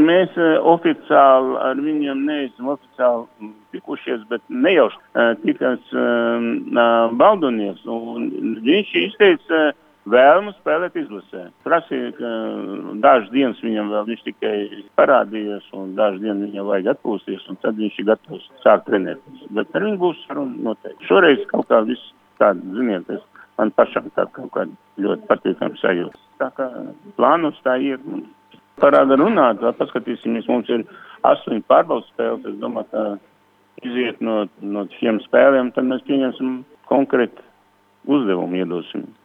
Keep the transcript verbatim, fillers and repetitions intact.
mēs uh, oficiāli ar viņiem neesam oficiāli tikušies, bet nejauši uh, tikas uh, uh, Baldunieks, un viņš izteica uh, vēlmu spēlēt izlasē. Prasīja, ka dažas dienas viņam vēl viņš tikai parādījies, un dažas dienas viņam vajag atpūsties, un tad viņš ir gatavs sākt trenēties. Bet ar viņu būs saruna noteikti. Šoreiz kaut kā viss tāda, ziniet, es, man pašam tā kaut kā ļoti patīkami sajūta. Tā kā plānos tā ir. Parāda runāt, paskatīsimies, mums ir astoņi pārbaudas spēles. Es domāju, ka iziet no, no šiem spēlēm, tad mēs pieņemsim konkrētu uzdevumu iedosim.